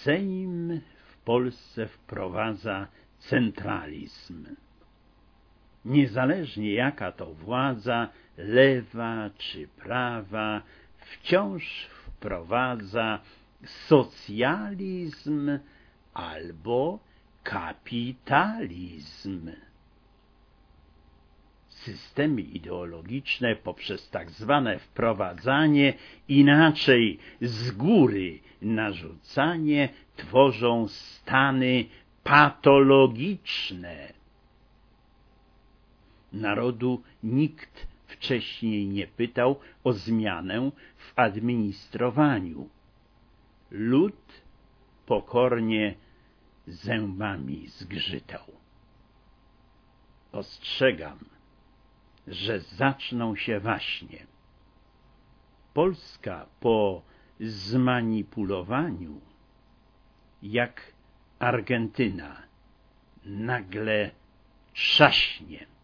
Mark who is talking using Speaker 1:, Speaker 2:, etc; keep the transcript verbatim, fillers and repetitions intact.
Speaker 1: Sejm w Polsce wprowadza centralizm. Niezależnie jaka to władza, lewa czy prawa, wciąż wprowadza socjalizm albo kapitalizm. Systemy ideologiczne poprzez tak zwane wprowadzanie, inaczej z góry narzucanie, tworzą stany patologiczne. Narodu nikt wcześniej nie pytał o zmianę w administrowaniu. Lud pokornie zębami zgrzytał. Ostrzegam, że zaczną się waśnie. Polska po zmanipulowaniu, jak Argentyna, nagle trzaśnie.